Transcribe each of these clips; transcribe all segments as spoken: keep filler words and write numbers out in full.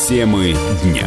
Темы дня.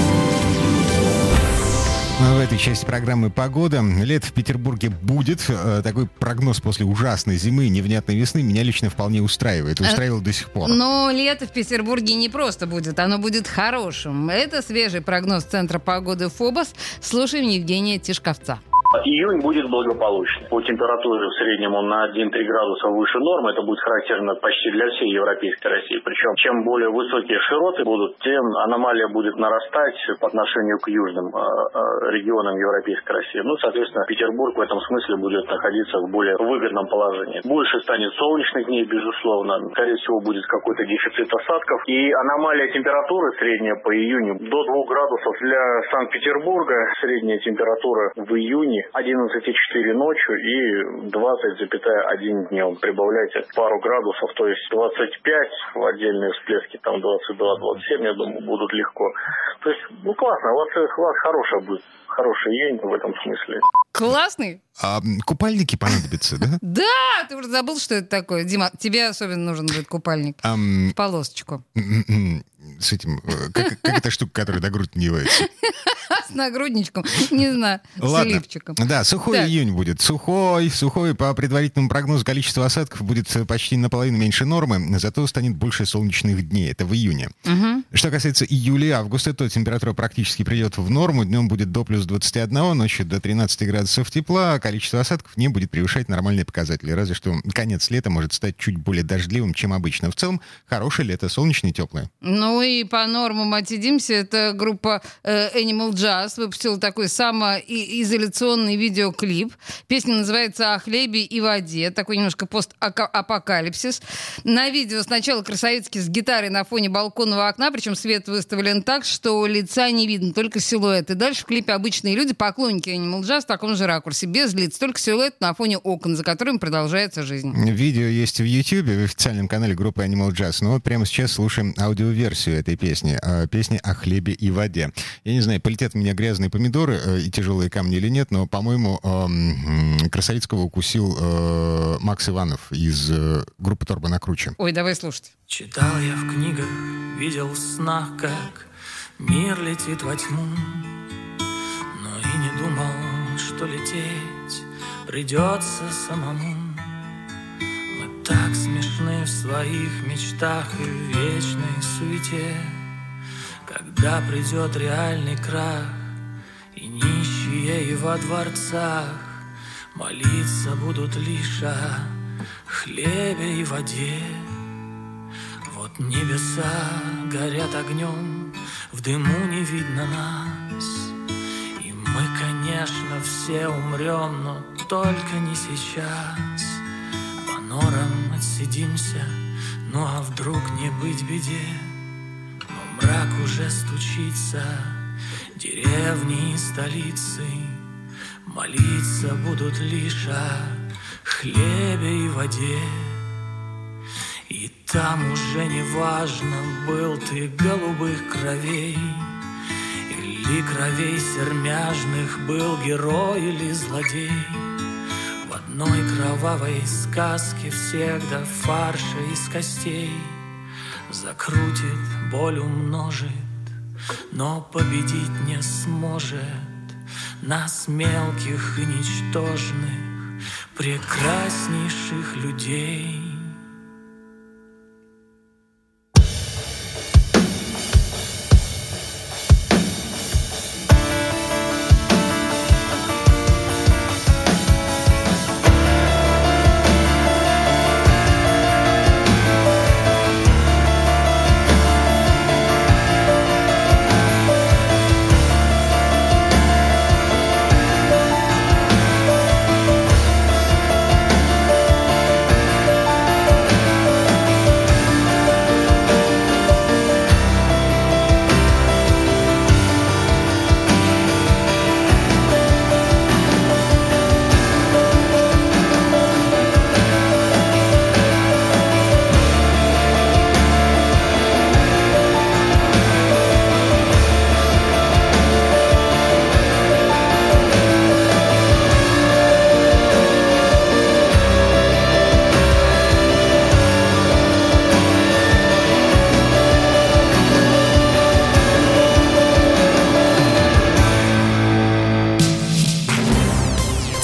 В этой части программы «Погода». Лето в Петербурге будет. Такой прогноз после ужасной зимы и невнятной весны меня лично вполне устраивает. Устраивал до сих пор. Но лето в Петербурге не просто будет, оно будет хорошим. Это свежий прогноз Центра погоды ФОБОС. Слушаем Евгения Тишковца. Июнь будет благополучный. По температуре в среднем он на один-три градуса выше нормы. Это будет характерно почти для всей европейской России. Причем, чем более высокие широты будут, тем аномалия будет нарастать по отношению к южным э, э, регионам европейской России. Ну, соответственно, Петербург в этом смысле будет находиться в более выгодном положении. Больше станет солнечных дней, безусловно. Скорее всего, будет какой-то дефицит осадков. И аномалия температуры средняя по июню до двух градусов для Санкт-Петербурга. Средняя температура в июне одиннадцать целых четыре ночью и двадцать целых один днем. Прибавляйте пару градусов, то есть двадцать пять в отдельные всплески, там двадцать два - двадцать семь, я думаю, будут легко. То есть, ну классно, у вас, у вас хорошая будет, хороший июнь в этом смысле. Классный? А купальники понадобятся, да? Да, ты уже забыл, что это такое. Дима, тебе особенно нужен будет купальник. Ам... В полосочку. С этим, как, как эта штука, которая до груди не девается? С нагрудничком, не знаю, с лифчиком. Да, сухой так. Июнь будет. Сухой, сухой. По предварительному прогнозу количество осадков будет почти наполовину меньше нормы, зато станет больше солнечных дней. Это в июне. Угу. Что касается июля и августа, то температура практически придет в норму. Днем будет до плюс двадцати одного, ночью до тринадцати градусов тепла. Количество осадков не будет превышать нормальные показатели. Разве что конец лета может стать чуть более дождливым, чем обычно. В целом, хорошее лето, солнечное и теплое. Ну и по нормам отсидимся. Это группа э, Animal Jazz выпустила такой самоизоляционный видеоклип. Песня называется «О хлебе и воде». Такой немножко постапокалипсис. На видео сначала красавицки с гитарой на фоне балконного окна, причем свет выставлен так, что лица не видно, только силуэт. И дальше в клипе обычные люди, поклонники Animal Jazz в таком же ракурсе, без лиц, только силуэт на фоне окон, за которым продолжается жизнь. Видео есть в YouTube, в официальном канале группы Animal Jazz. Но вот прямо сейчас слушаем аудиоверсию этой песни. Песни о хлебе и воде. Я не знаю, полетят у меня грязные помидоры э, и тяжелые камни или нет, но, по-моему, э, Красавицкого укусил э, Макс Иванов из э, группы «Торба на круче». Ой, давай слушать. Читал я в книгах, видел в снах, как мир летит во тьму, но и не думал, что лететь придется самому. Мы так смешны в своих мечтах и в вечной суете. Когда придет реальный крах, и нищие и во дворцах молиться будут лишь о хлебе и воде. Вот небеса горят огнем, в дыму не видно нас, и мы, конечно, все умрем, но только не сейчас. По норам отсидимся, ну а вдруг не быть беде. Мрак уже стучится, деревни и столицы молиться будут лишь о хлебе и воде. И там уже не важно, был ты голубых кровей или кровей сермяжных, был герой или злодей. В одной кровавой сказке всегда фарша из костей. Закрутит, боль умножит, но победить не сможет нас, мелких и ничтожных, прекраснейших людей.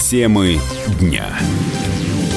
Темы дня.